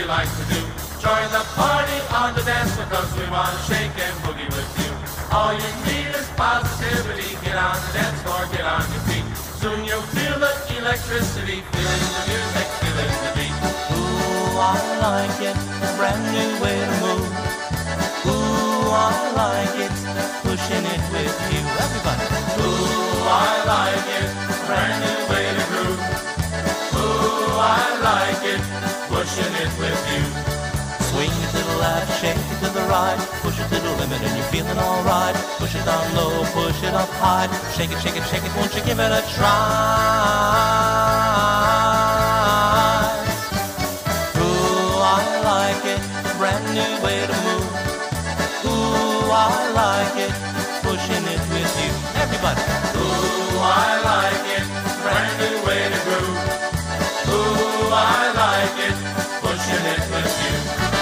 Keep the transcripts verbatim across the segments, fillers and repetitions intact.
like to do. Join the party on the dance floor, cause we want to shake and boogie with you. All you need is positivity. Get on the dance floor, get on your feet. Soon you'll feel the electricity, feeling the music, feeling the beat. Ooh, I like it, a brand new way to move. Ooh, I like it, pushing it with you. Everybody. Ooh, I like it, a brand new way to groove. Ooh, I like it, pushing it with you. Swing it to the left, shake it to the right, push it to the limit and you're feeling alright. Push it down low, push it up high, shake it, shake it, shake it, won't you give it a try? Ooh, I like it, brand new way to move. Ooh, I like it, pushing it with you. Everybody. Ooh, I like it, brand new way to groove. Ooh, I like it, pushing it with you.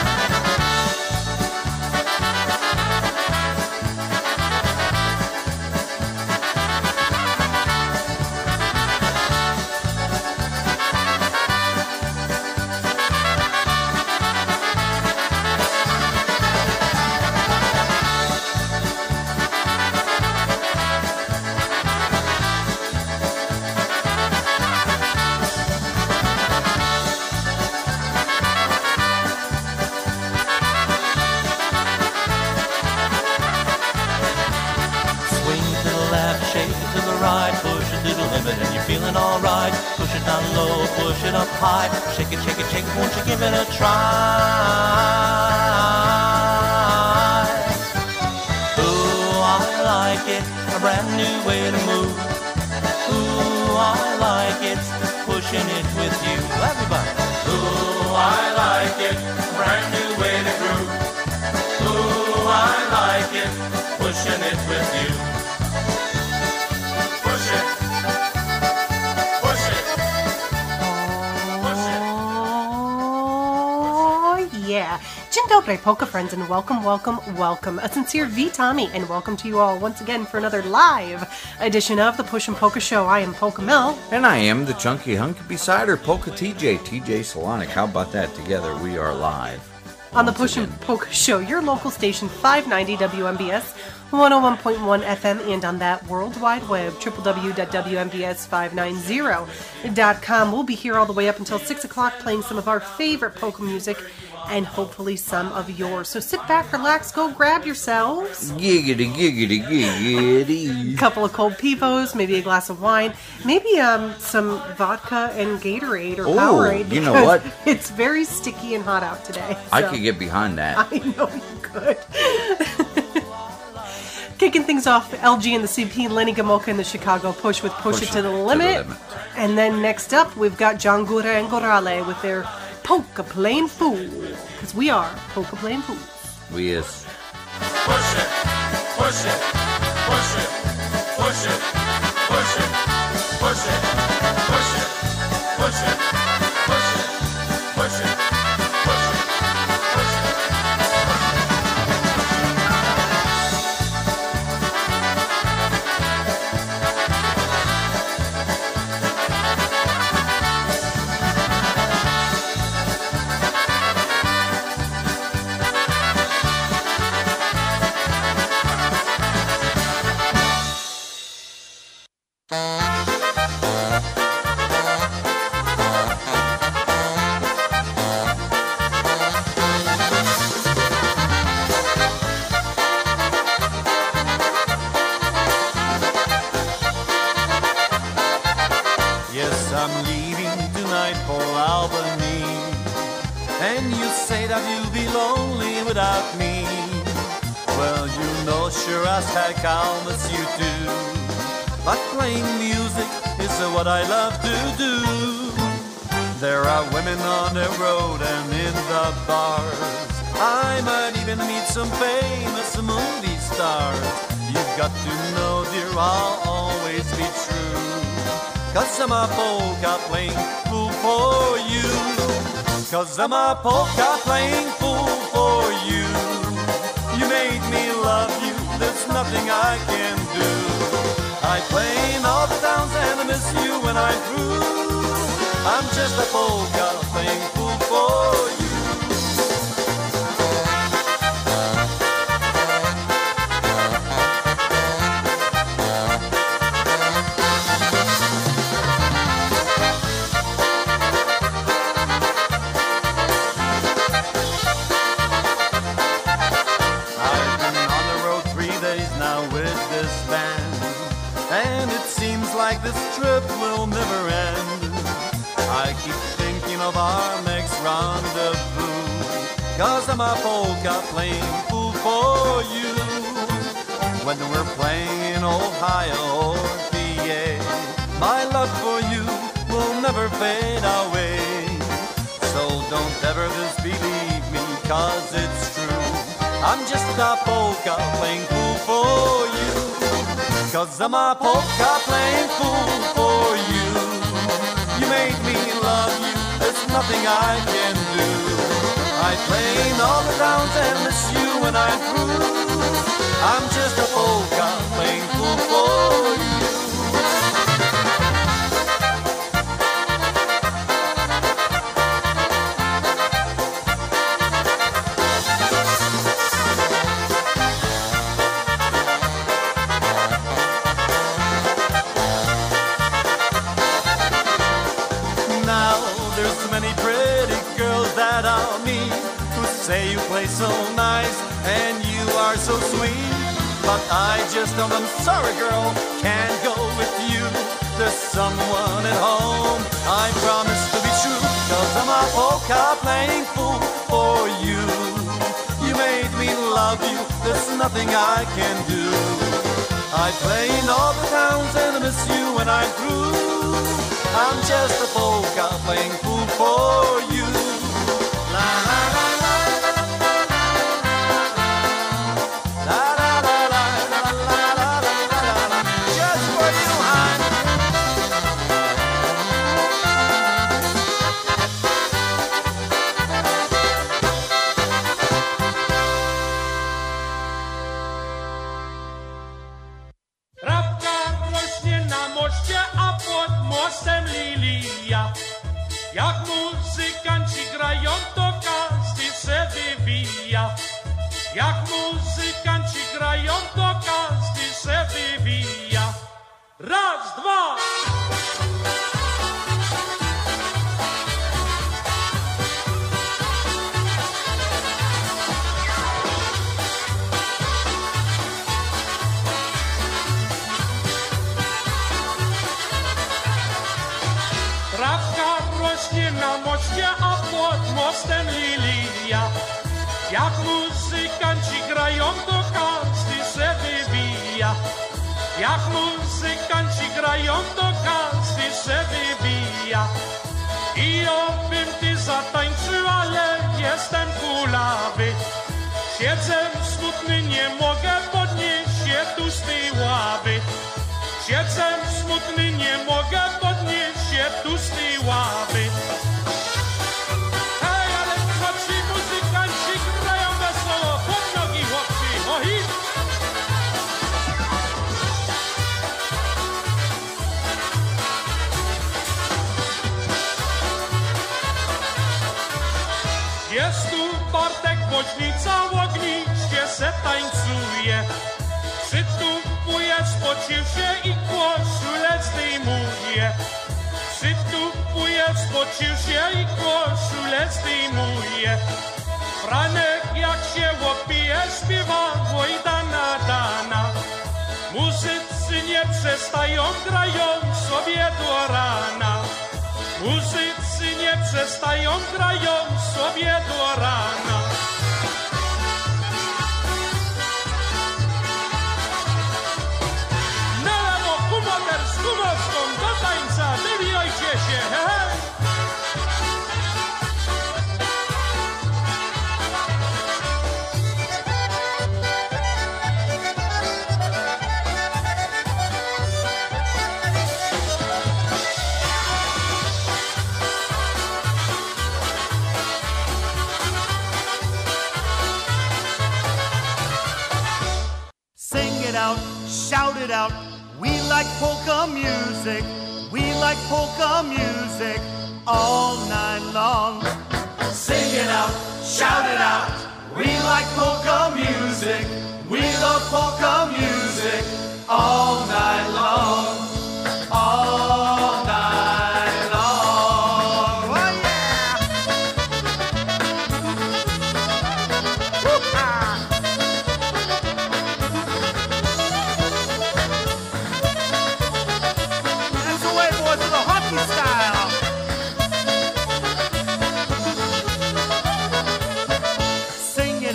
And you're feeling alright. Push it down low, push it up high. Shake it, shake it, shake it, won't you give it a try? Ooh, I like it, a brand new way to move. Ooh, I like it, pushing it with you. Everybody. Ooh, I like it, brand new way to groove. Ooh, I like it, pushing it with you. Push it. Yeah. Dzień dobry, polka friends, and welcome, welcome, welcome. A sincere V Tommy, and welcome to you all once again for another live edition of the Push and Polka Show. I am Polka Mel. And I am the chunky hunky beside her, Polka T J, T J Solonic. How about that? Together we are live. On the Push and Polka Show, your local station, five ninety W M B S, one oh one point one F M, and on that World Wide Web, w w w dot w m b s five ninety dot com. We'll be here all the way up until six o'clock playing some of our favorite polka music and hopefully some of yours. So sit back, relax, go grab yourselves giggity, giggity, giggity. couple of cold pivos, maybe a glass of wine, maybe um some vodka and Gatorade or Ooh, Powerade. you know what? It's very sticky and hot out today. I so. could get behind that. I know you could. Kicking things off, L G and the C P, Lenny Gomulka and the Chicago Push with Push, Push It to the, limit. to the Limit. And then next up, we've got John Gura and Gorale with their Polka Plain Fool. Because we are Polka Plain Fools. We is. Push it, push it, push it, push it, push it, push it, push it, push it, push it, push it, push it, push it, push it. I'll miss you too, but playing music is what I love to do. There are women on the road and in the bars. I might even meet some famous movie stars. You've got to know, dear, I'll always be true, 'cause I'm a polka playing fool for you. 'Cause I'm a polka playing fool for you. You made me love you, there's nothing I can do. I play in all the towns and I miss you when I'm through. I'm just a polka playing fool for you. trip will never end. I keep thinking of our next rendezvous, 'cause I'm a polka playing fool for you. When we're playing in Ohio or P A, my love for you will never fade away. So don't ever disbelieve me, 'cause it's true. I'm just a polka playing fool for you. 'Cause I'm a polka playing fool for you. You made me love you, there's nothing I can do. I play in all the towns and miss you when I'm through. I'm just a polka playing fool for you. Say you play so nice and you are so sweet, but I just don't, I'm sorry girl, can't go with you. There's someone at home, I promise to be true, 'cause I'm a polka playing fool for you. You made me love you, there's nothing I can do. I play in all the towns and I miss you when I'm through. I'm just a polka playing fool for you. La la la. Jak muzykanci grają, to każdy se wywija. Jak muzykanci grają, to każdy se wywija. Raz, dwa. Na moście, a pod mostem lilia. Jak muzykanci grają, to każdy se wywija. Jak muzykanci grają, to każdy se wywija. I obym ty zatańczył, ale jestem kulawy. Siedzę smutny, nie mogę podnieść się tu z tej ławy. Siedzę smutny, nie mogę podnieść się tu z tej ławy. Hej, ale co ci muzykanci grają wesoło, pod nogi chłopcy, o hit! Jest tu Bartek Woźnica, ogniście se tańcuje. Przytupuje, spocił się i koszulę zdejmuje. Przytupuje, spocił się i koszulę zdejmuje. Franek jak się łopije, śpiewa Wojdana Dana. Muzycy nie przestają, grają sobie do rana. Muzycy nie przestają, grają sobie do rana. Z gumowską do tańca, wywijajcie się, he, he. Sing it out, shout it out. We like polka music, we like polka music all night long. Sing it out, shout it out, we like polka music, we love polka music all night long, all night long. Oh yeah! Woo-ha! There's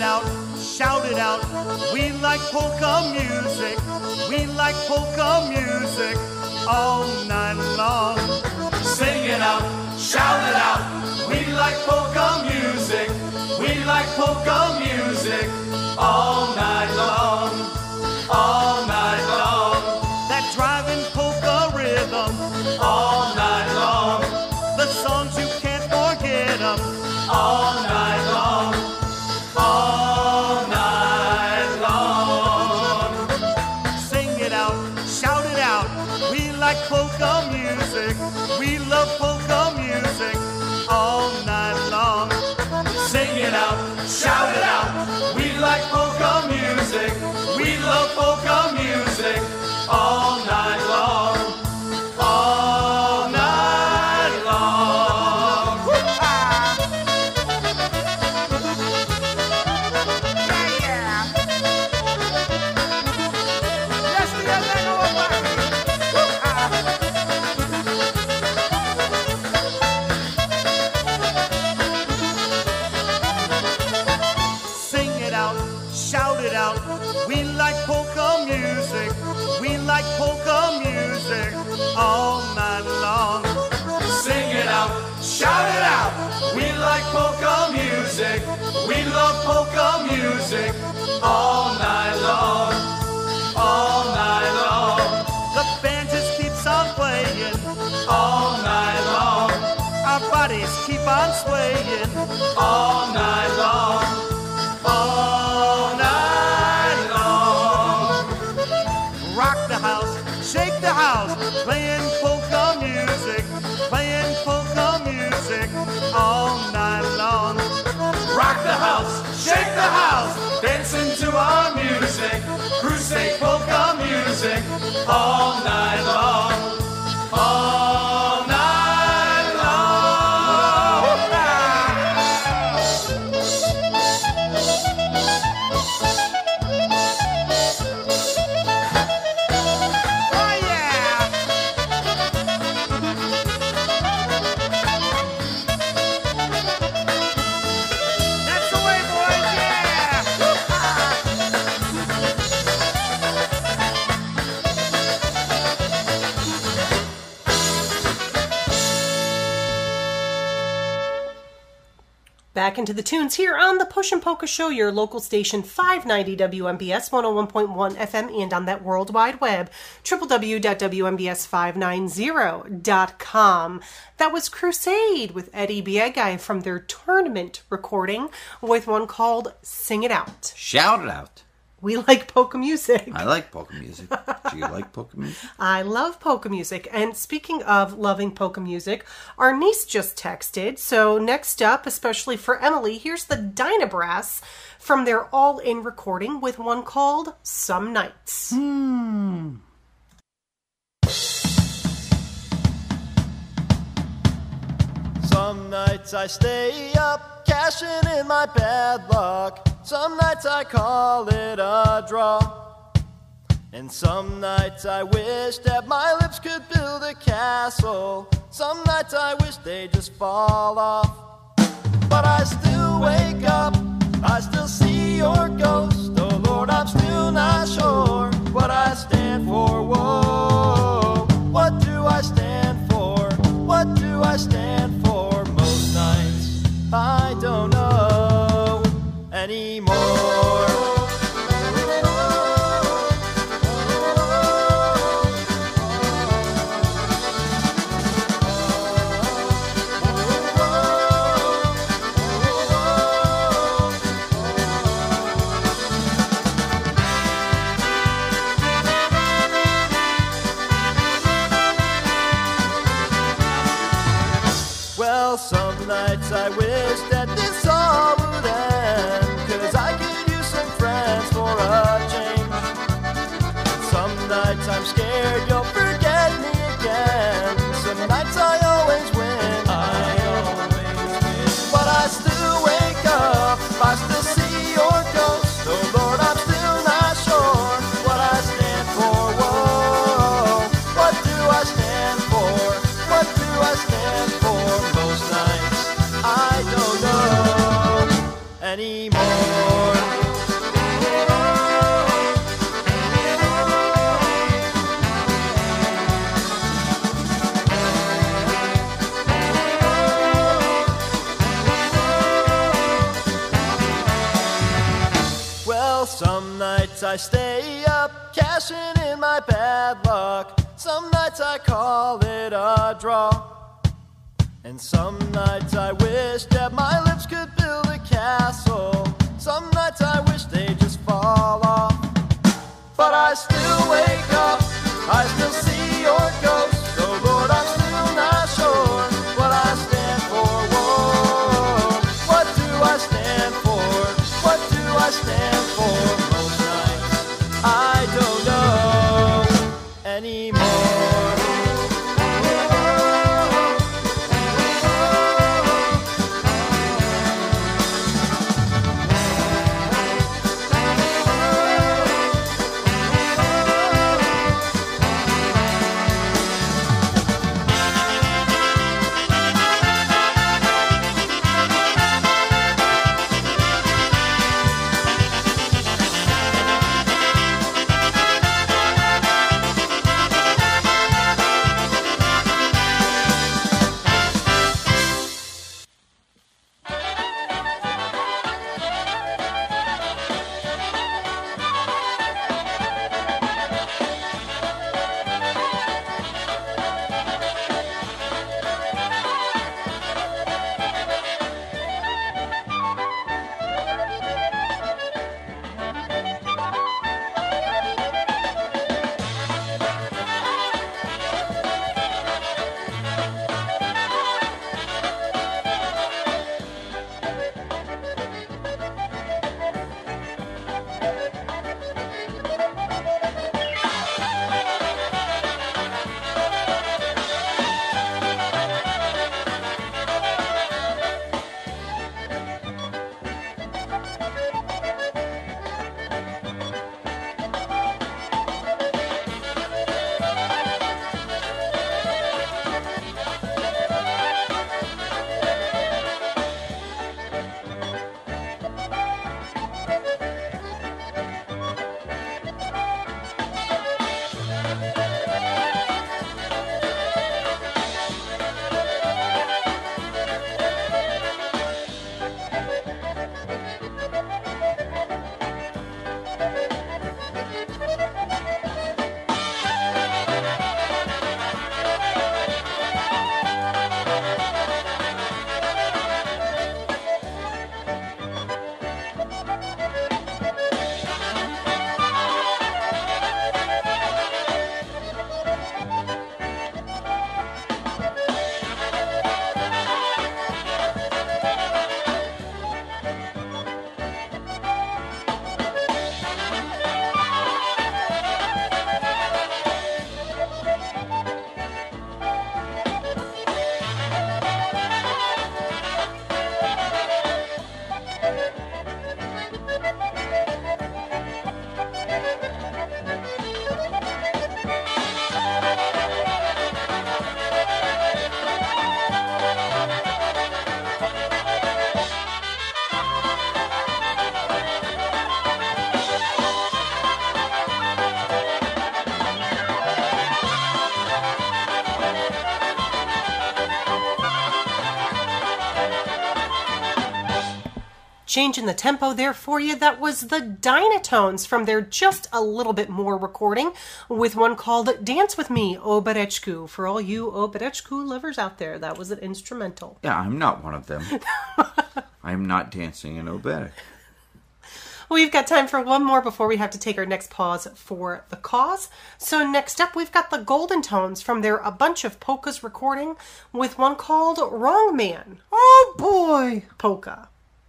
it out, shout it out. We like polka music. We like polka music all night long. Sing it out, shout it out. We like polka music. We like polka music all night long, all night long. That driving polka rhythm all night long, the songs you can't forget them all night long, all night long. Sing it out, shout it out. We like polka music. We love polka music all night long. Sing it out, shout it out. We like polka music. We love polka music all night long, all night long. Woo-ha! Yeah, yeah. Yes, yes, I know about it. Woo-ha! Sing it out, shout it out. We like polka music. We like polka music all night long. Sing it out, shout it out. We like polka music. We love polka music all night long, all night long, The band just keeps on playing. all night long, Our bodies keep on swaying. all night long, all night long. Rock the house, shake the house, playing polka music, playing polka music all night long. Rock the house, shake the house, dancing to our music. Crusade polka music all night long, all night long. Oh yeah! That's the way, boys, yeah! Back into the tunes here on the Push and Polka Show, your local station, five ninety W M B S, one oh one point one F M, and on that World Wide Web, w w w dot w m b s five ninety dot com. That was Crusade with Eddie Biegai from their tournament recording with one called Sing It Out. Shout it out. We like polka music. I like polka music. Do you like polka music? I love polka music. And speaking of loving polka music, our niece just texted. So next up, especially for Emily, here's the Dynabrass from their all-in recording with one called Some Nights. Hmm. Some nights I stay up, cashing in my bad luck. Some nights I call it a draw. And some nights I wish that my lips could build a castle. Some nights I wish they just fall off. But I still wake up, I still see your ghost. Oh Lord, I'm still not sure what I stand for. Whoa, what do I stand for? What do I stand for? Most nights I don't know anymore. Well, some nights I wish that this all would end, 'cause I could use some friends. Well, some nights I stay up, cashing in my bad luck. Some nights I call it a draw. And some nights I wish that my lips could build a castle. Some nights I wish they'd just fall off. But I still wake up, I still see your ghost. So Lord, I'm still not sure what I stand for. Whoa, what do I stand for? What do I stand for? Most nights I don't know anymore. Changing the tempo there for you, that was the Dynatones from their Just a Little Bit More recording with one called Dance With Me, Obereczku. For all you Obereczku lovers out there, that was an instrumental. Yeah, I'm not one of them. I'm not dancing in Oberek. We've got time for one more before we have to take our next pause for the cause. So next up, we've got the Golden Tones from their A Bunch of Polkas recording with one called Wrong Man. Oh boy! Polka.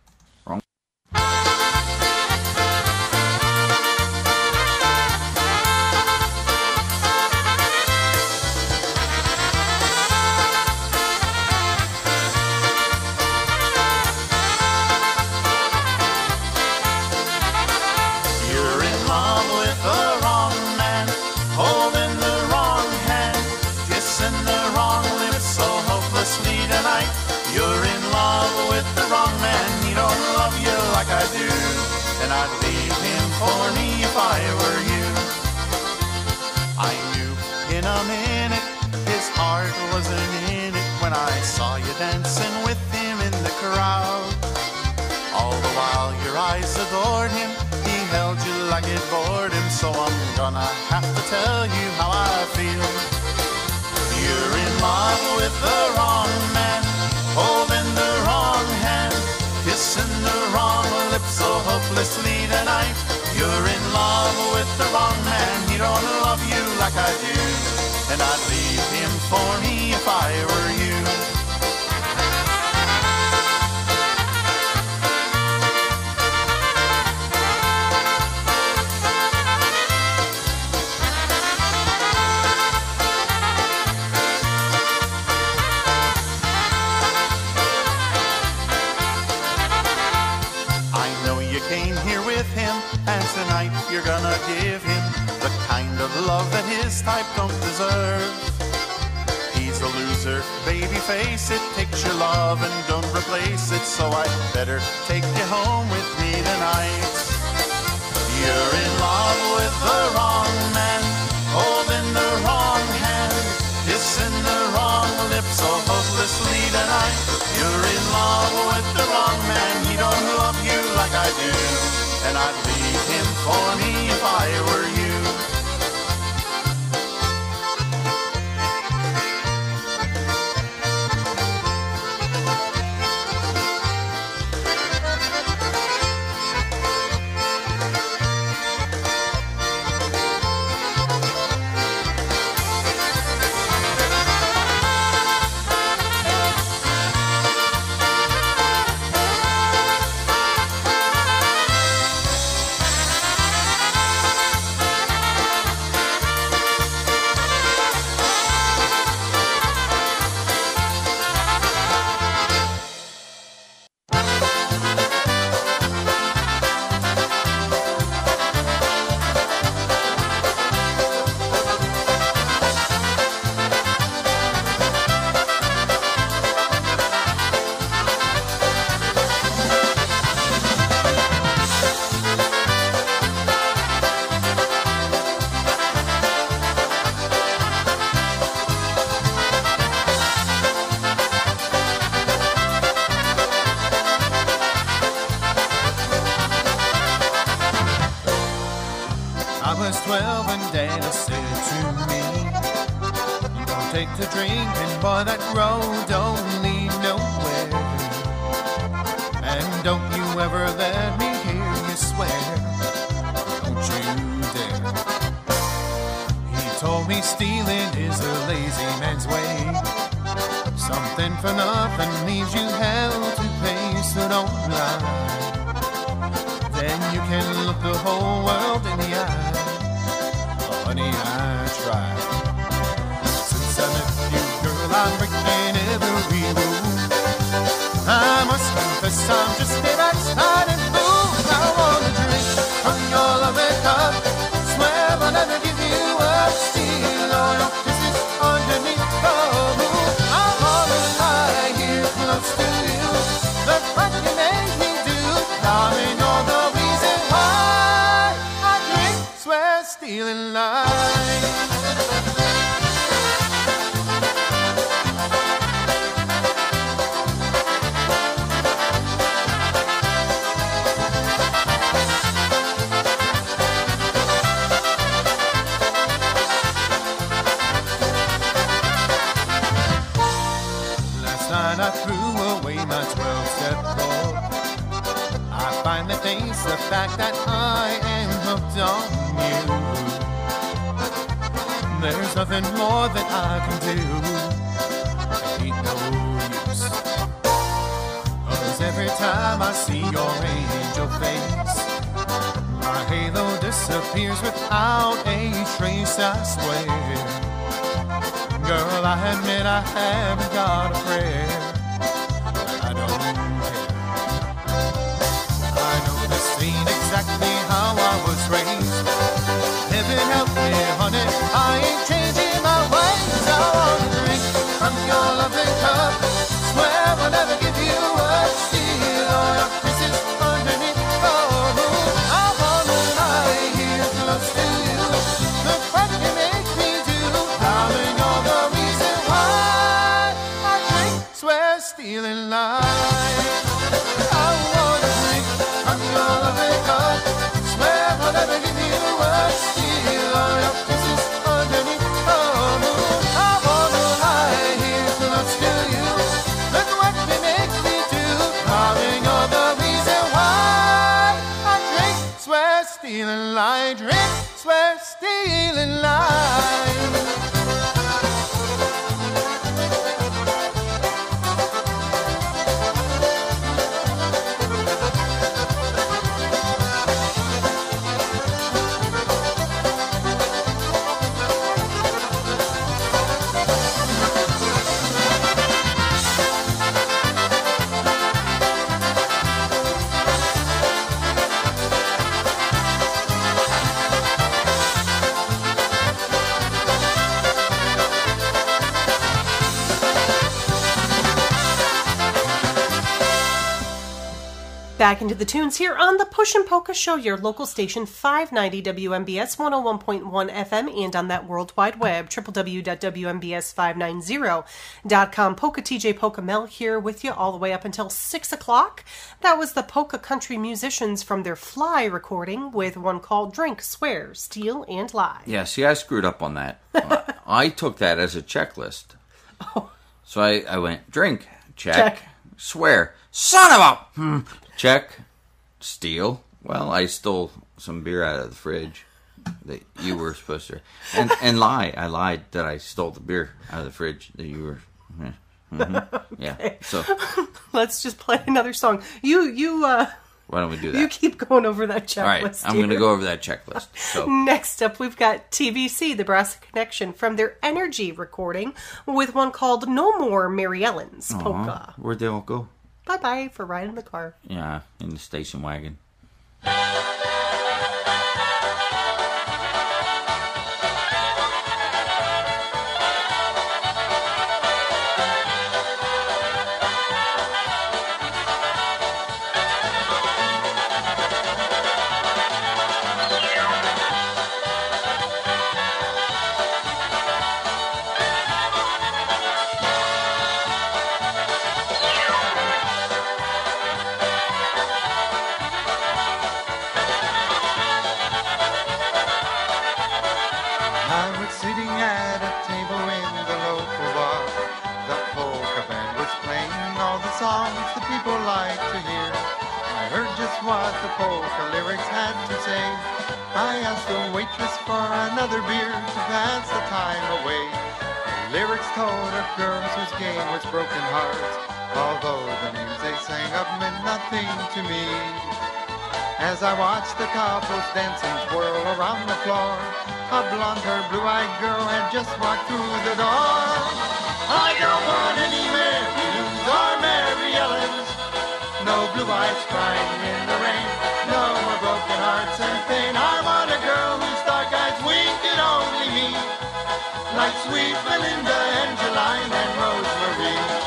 I'd leave him for me if I were you. I knew in a minute his heart wasn't in it when I saw you dancing with him in the crowd. All the while your eyes adored him, he held like it bored him, so I'm gonna have to tell you how I feel. You're in love with the wrong man, holding the wrong hand, kissing the wrong lips so hopelessly tonight. You're in love with the wrong man, he don't love you like I do, and I'd leave him for me if I were you. Came here with him, and tonight you're gonna give him the kind of love that his type don't deserve. He's a loser, baby, face it, takes your love and don't replace it, so I'd better take you home with me tonight. You're in love with the wrong man, holding the wrong hand, kissing the wrong lips so hopelessly tonight. You're in love with the wrong man, he don't love you like I do, and I'd leave him for me if I were you. Stealing life. I wanna drink from your loving cup. Swear I'll never give steal and lie. Drink, swear, steal and lie. Back into the tunes here on the Push and Polka Show, your local station, five ninety W M B S, one oh one point one F M, and on that World Wide Web, w w w dot w m b s five ninety dot com. Polka T J Polka Mel here with you all the way up until six o'clock. That was the Polka Country Musicians from their Fly recording with one called Drink, Swear, Steal, and Lie. Yeah, see, I screwed up on that. I took that as a checklist. Oh. So I, I went, drink, check, Check. swear, son of a... Hmm. Check, steal. Well, I stole some beer out of the fridge that you were supposed to, and and lie. I lied that I stole the beer out of the fridge that you were. Mm-hmm. Yeah. Okay. So let's just play another song. You you uh. Why don't we do that? You keep going over that checklist. All right, I'm going to go over that checklist. So next up, we've got T B C, the Brass Connection, from their Energy recording with one called "No More Mary Ellen's Polka." Aw, where'd they all go? Bye bye for riding in the car. Yeah, in the station wagon. I was sitting at a table in the local bar. The polka band was playing all the songs the people like to hear. I heard just what the polka lyrics had to say. I asked the waitress for another beer to pass the time away. The lyrics told of girls whose game was broken hearts, although the names they sang of meant nothing to me. As I watched the couples dance and twirl around the floor, a blonde-haired, blue-eyed girl had just walked through the door. I don't want any Mary Lou's or Mary Ellen's, no blue eyes crying in the rain, no more broken hearts and pain. I want a girl whose dark eyes wink at only me, like sweet Belinda, Angeline, and Rosemary.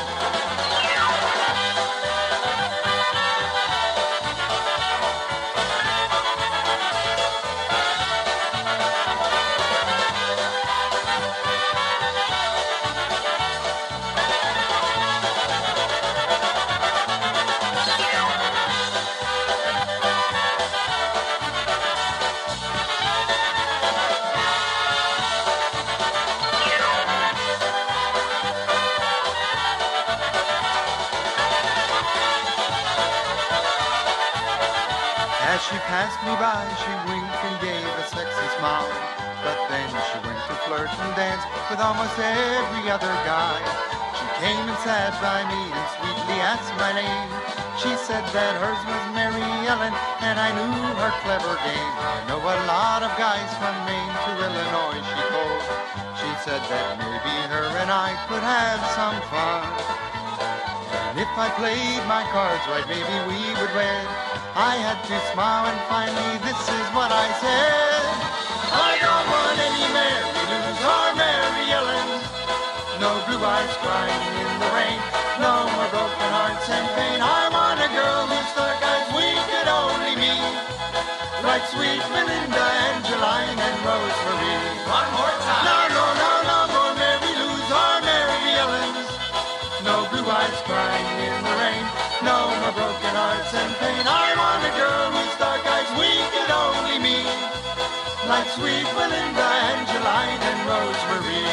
As she passed me by, she winked and gave a sexy smile. But then she went to flirt and dance with almost every other guy. She came and sat by me and sweetly asked my name. She said that hers was Mary Ellen, and I knew her clever game. I know a lot of guys from Maine to Illinois, she told. She said that maybe her and I could have some fun. And if I played my cards right, maybe we would wed. I had to smile and finally this is what I said. I don't want any Mary Lou's or Mary Ellen's, no blue eyes crying in the rain, no more broken hearts and pain. I want a girl whose dark eyes wink at only me, like sweet Belinda, Angeline, and Rosemary. One more time. No, no, no, no more Mary Lou's or Mary Ellen's, no blue eyes crying in the rain, no more broken hearts and pain. I want a girl whose dark eyes wink at only me, like sweet Belinda, Angeline, and Rosemary.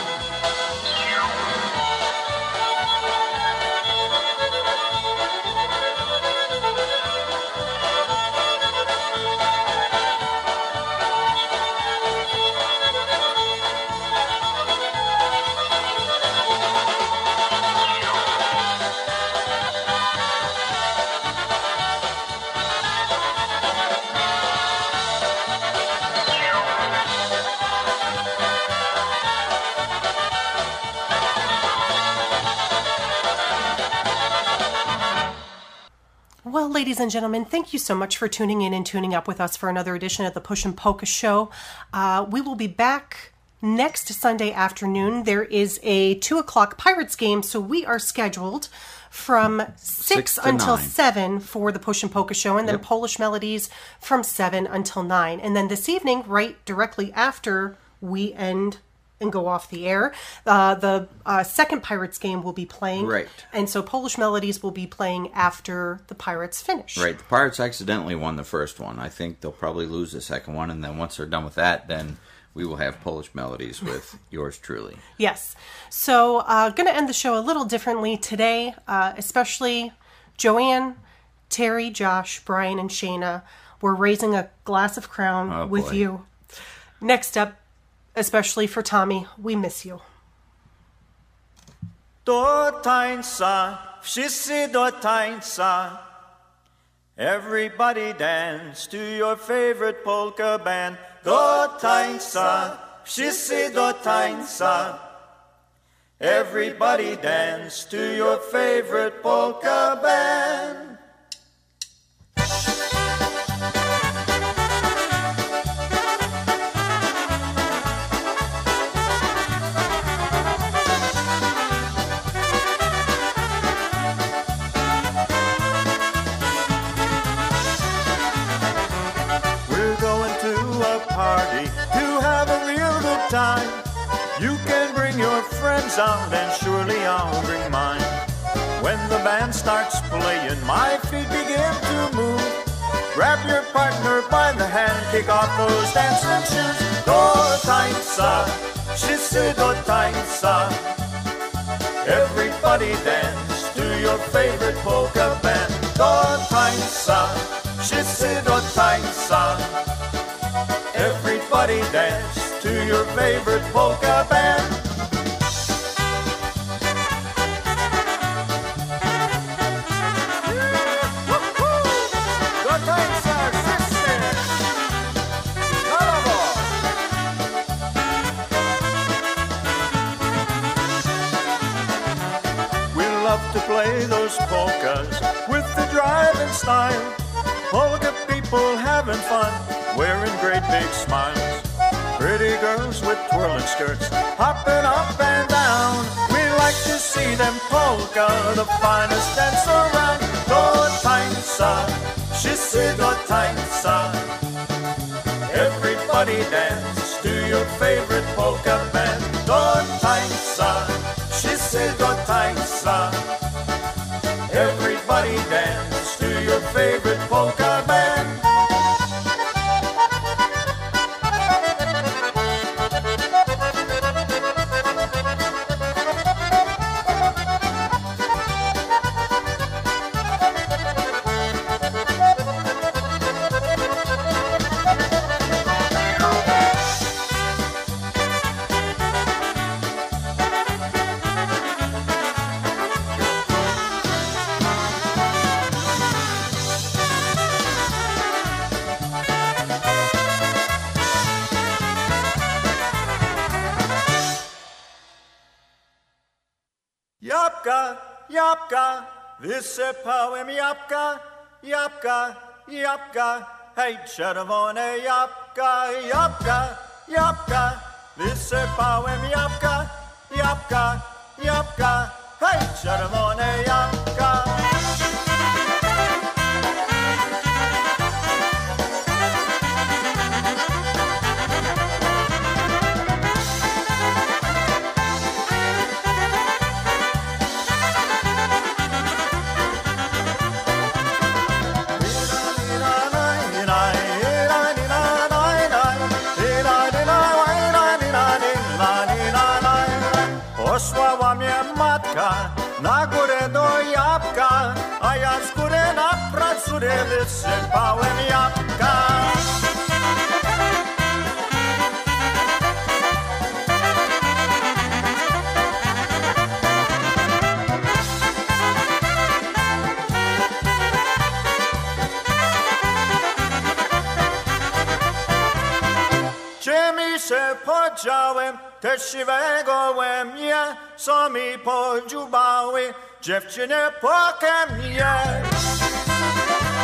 ladies and gentlemen, thank you so much for tuning in and tuning up with us for another edition of the Push and Polka Show. Uh, we will be back next Sunday afternoon. There is a two o'clock Pirates game, so we are scheduled from six, Six to until nine. seven for the Push and Polka Show, and then Yep. Polish Melodies from seven until nine. And then this evening, right directly after we end and go off the air, uh, the uh, second Pirates game will be playing. Right. And so Polish Melodies will be playing after the Pirates finish. Right, the Pirates accidentally won the first one. I think they'll probably lose the second one, and then once they're done with that, then we will have Polish Melodies with yours truly. Yes. So uh, going to end the show a little differently today, uh, especially Joanne, Terry, Josh, Brian, and Shayna. We're raising a glass of Crown Oh, with boy. you. Next up, especially for Tommy, we miss you. Do tańca, wszyscy do tańca. Everybody dance to your favorite polka band. Do tańca, wszyscy do tańca. Everybody dance to your favorite polka band. We're going to a party to have a real good time. You can bring your friends out and surely I'll bring mine. When the band starts playing, my feet begin to move. Grab your partner by the hand, kick off those dancing shoes. Do tańca, wszyscy do tańca. Everybody dance to your favorite polka band. Do tańca, wszyscy do tańca. Everybody dance to your favorite polka band. Do tańca, wszyscy. Brawo! We love to play those polkas with the drive and style. Polka people having fun, wearing great big smiles. Pretty girls with twirling skirts, hopping up and down. We like to see them polka, the finest dance around. Do tańca, wszyscy do tańca. Everybody dance to your favorite polka band. Do tańca, wszyscy do tańca. Everybody dance to your favorite polka band. Jabłka, jabłka, wysypałem jabłka, jabłka, jabłka, hej, czerwone jabłka, jabłka, jabłka, wysypałem jabłka, jabłka, jabłka, hej, czerwone jabłka. Posłała mnie matka na górę do jabłka, a ja z góry na pracuję wysypałem jabłka. Gdzie mi się podziałem te siwe gołębie, co mi podziubały dziewczyny pokę mnie.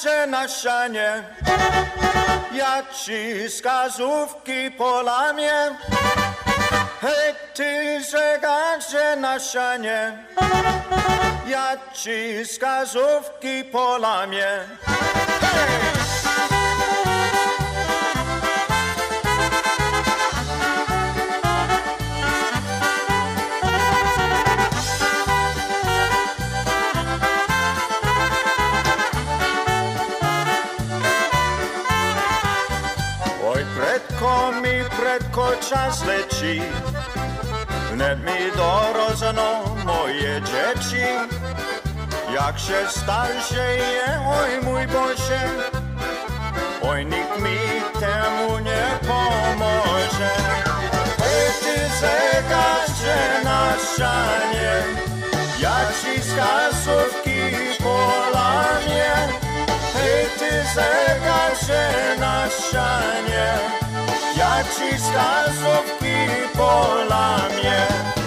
zegarze na ścianie, ja ci wskazówki polamię. Hej, ty zegarze na ścianie, ja ci wskazówki polamię. Hej! Prędko mi, prędko czas leci, wnet mi dorożno moje dzieci. Jak się starszeje, oj mój Boże, oj nikt mi temu nie pomoże. Hej, ty zegarze na ścianie, ja ci wskazówki polamię. Hej, ty zegarze na ścianie, ja ci wskazówki polamię.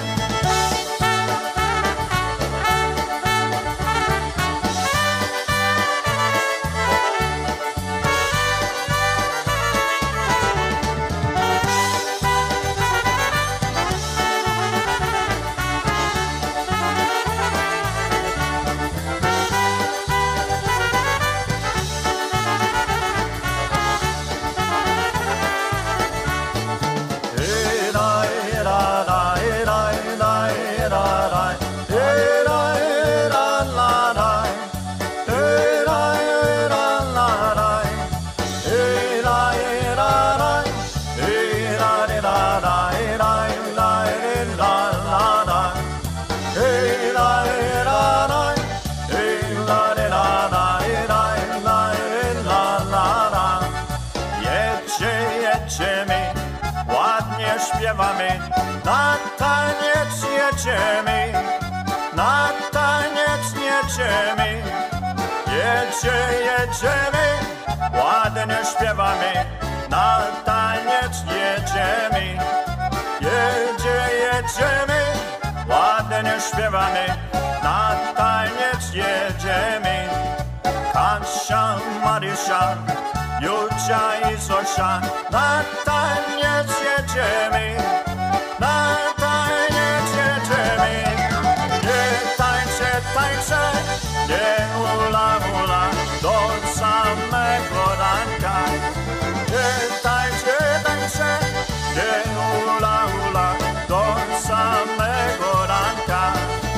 Śpiewamy, na taniec jedziemy, na taniec jedziemy, jedzie, jedziemy, ładnie śpiewamy, na taniec jedziemy, jedzie, jedziemy, ładnie śpiewamy, na taniec jedziemy. Kasia, Marysia, Julia i Zosia, na taniec jedziemy, na taniec jedziemy. Nie tańczę, tańczę, nie hula, hula, do samego ranka. Nie tańczę, tańczę, nie hula, hula, do samego ranka.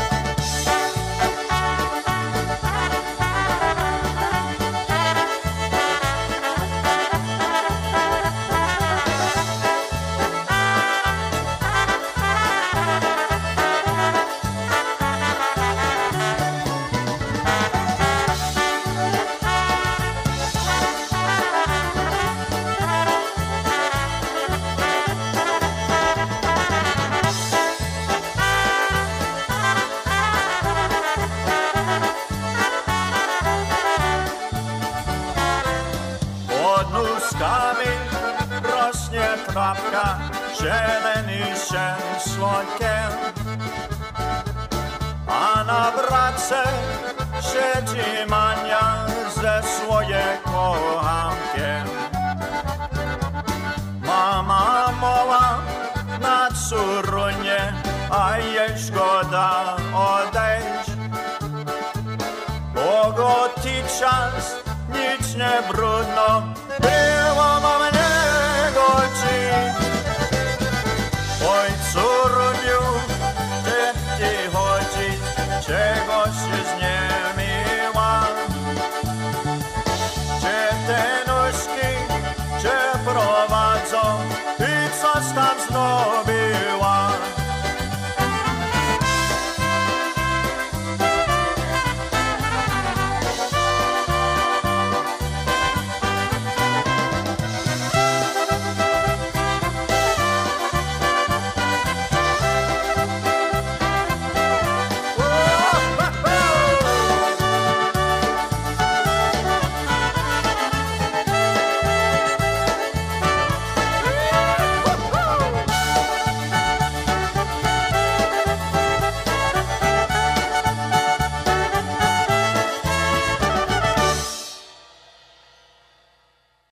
Rośnie trawka, zieleni się słonkiem, a na bratce siedzi Mania ze swoje kochankiem. Mama mowa na córunie, a jej szkoda odejść, bo go ty czas nic nie brudno.